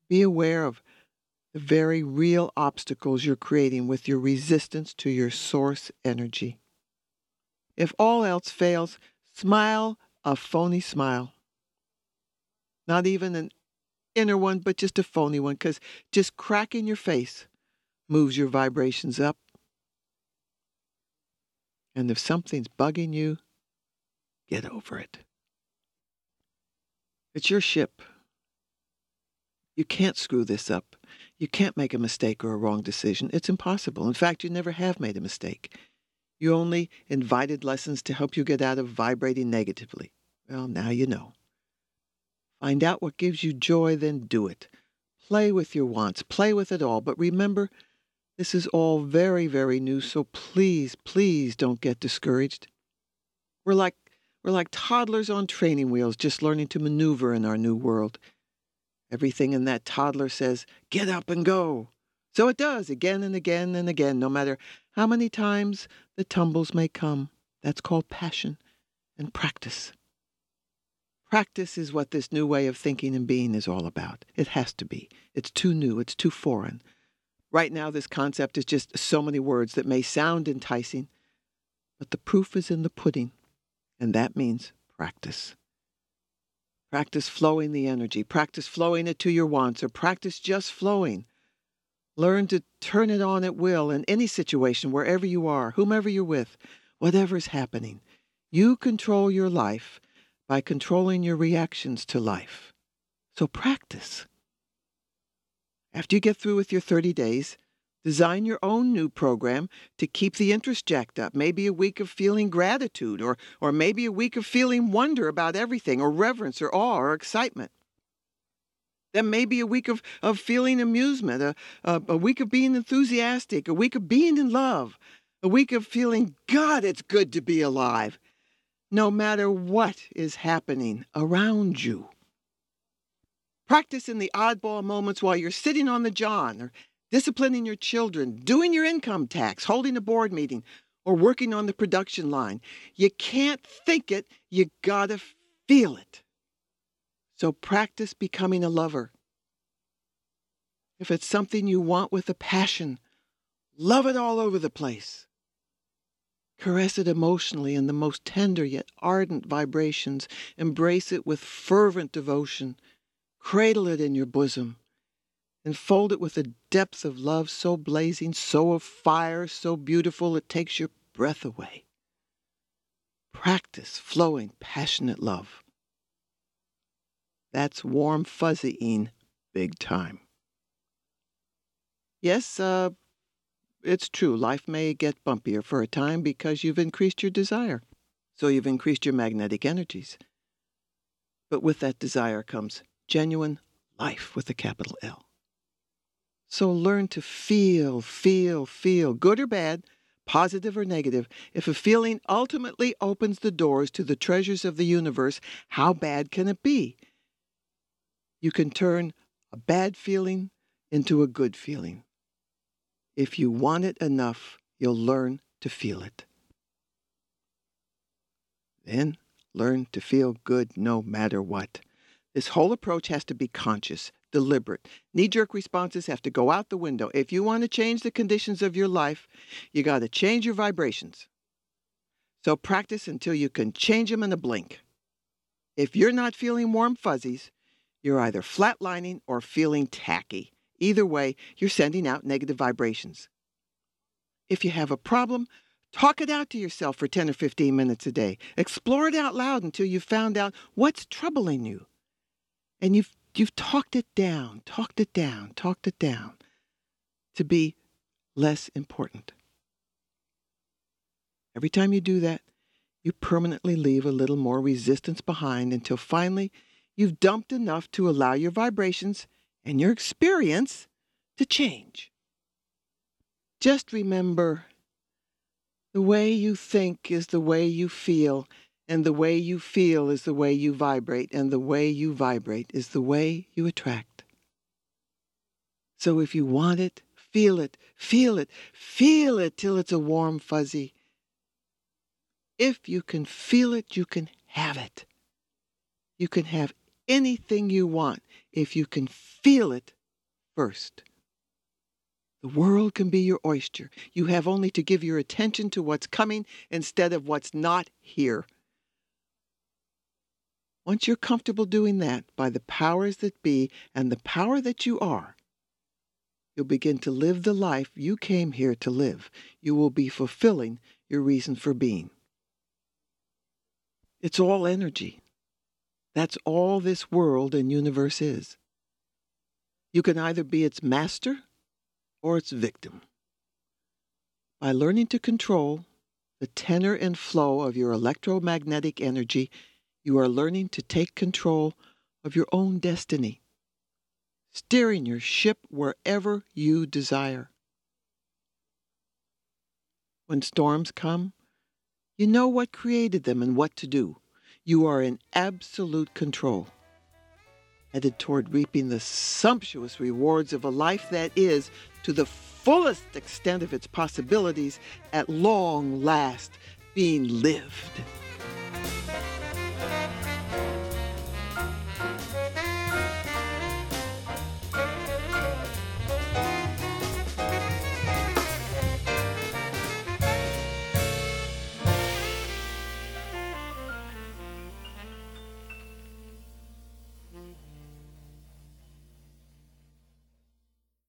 Be aware of the very real obstacles you're creating with your resistance to your source energy. If all else fails, smile a phony smile. Not even an inner one, but just a phony one, because just cracking your face moves your vibrations up. And if something's bugging you, get over it. It's your ship. You can't screw this up. You can't make a mistake or a wrong decision. It's impossible. In fact, you never have made a mistake. You only invited lessons to help you get out of vibrating negatively. Well, now you know. Find out what gives you joy, then do it. Play with your wants. Play with it all. But remember, this is all very, very new, so please, please don't get discouraged. We're like toddlers on training wheels, just learning to maneuver in our new world. Everything in that toddler says, get up and go. So it does, again and again and again, no matter how many times the tumbles may come. That's called passion and practice. Practice is what this new way of thinking and being is all about. It has to be. It's too new. It's too foreign. Right now, this concept is just so many words that may sound enticing, but the proof is in the pudding, and that means practice. Practice flowing the energy. Practice flowing it to your wants, or practice just flowing. Learn to turn it on at will in any situation, wherever you are, whomever you're with, whatever's happening. You control your life by controlling your reactions to life. So practice. After you get through with your 30 days, design your own new program to keep the interest jacked up. Maybe a week of feeling gratitude, or maybe a week of feeling wonder about everything, or reverence, or awe, or excitement. Then maybe a week of feeling amusement, a week of being enthusiastic, a week of being in love, a week of feeling, God, it's good to be alive, no matter what is happening around you. Practice in the oddball moments while you're sitting on the john, or disciplining your children, doing your income tax, holding a board meeting, or working on the production line. You can't think it, you gotta feel it. So practice becoming a lover. If it's something you want with a passion, love it all over the place. Caress it emotionally in the most tender yet ardent vibrations. Embrace it with fervent devotion. Cradle it in your bosom. Enfold it with a depth of love so blazing, so of fire, so beautiful it takes your breath away. Practice flowing, passionate love. That's warm fuzzying big time. Yes, it's true. Life may get bumpier for a time because you've increased your desire. So you've increased your magnetic energies. But with that desire comes genuine life with a capital L. So learn to feel, good or bad, positive or negative. If a feeling ultimately opens the doors to the treasures of the universe, how bad can it be? You can turn a bad feeling into a good feeling. If you want it enough, you'll learn to feel it. Then learn to feel good no matter what. This whole approach has to be conscious, deliberate. Knee-jerk responses have to go out the window. If you want to change the conditions of your life, you got to change your vibrations. So practice until you can change them in a blink. If you're not feeling warm fuzzies, you're either flatlining or feeling tacky. Either way, you're sending out negative vibrations. If you have a problem, talk it out to yourself for 10 or 15 minutes a day. Explore it out loud until you've found out what's troubling you. And you've talked it down to be less important. Every time you do that, you permanently leave a little more resistance behind until finally you've dumped enough to allow your vibrations and your experience to change. Just remember, the way you think is the way you feel, and the way you feel is the way you vibrate, and the way you vibrate is the way you attract. So if you want it, feel it till it's a warm fuzzy. If you can feel it, you can have it. You can have anything you want if you can feel it first. The world can be your oyster. You have only to give your attention to what's coming instead of what's not here. Once you're comfortable doing that by the powers that be and the power that you are, you'll begin to live the life you came here to live. You will be fulfilling your reason for being. It's all energy. That's all this world and universe is. You can either be its master or its victim. By learning to control the tenor and flow of your electromagnetic energy, you are learning to take control of your own destiny, steering your ship wherever you desire. When storms come, you know what created them and what to do. You are in absolute control, headed toward reaping the sumptuous rewards of a life that is, to the fullest extent of its possibilities, at long last being lived.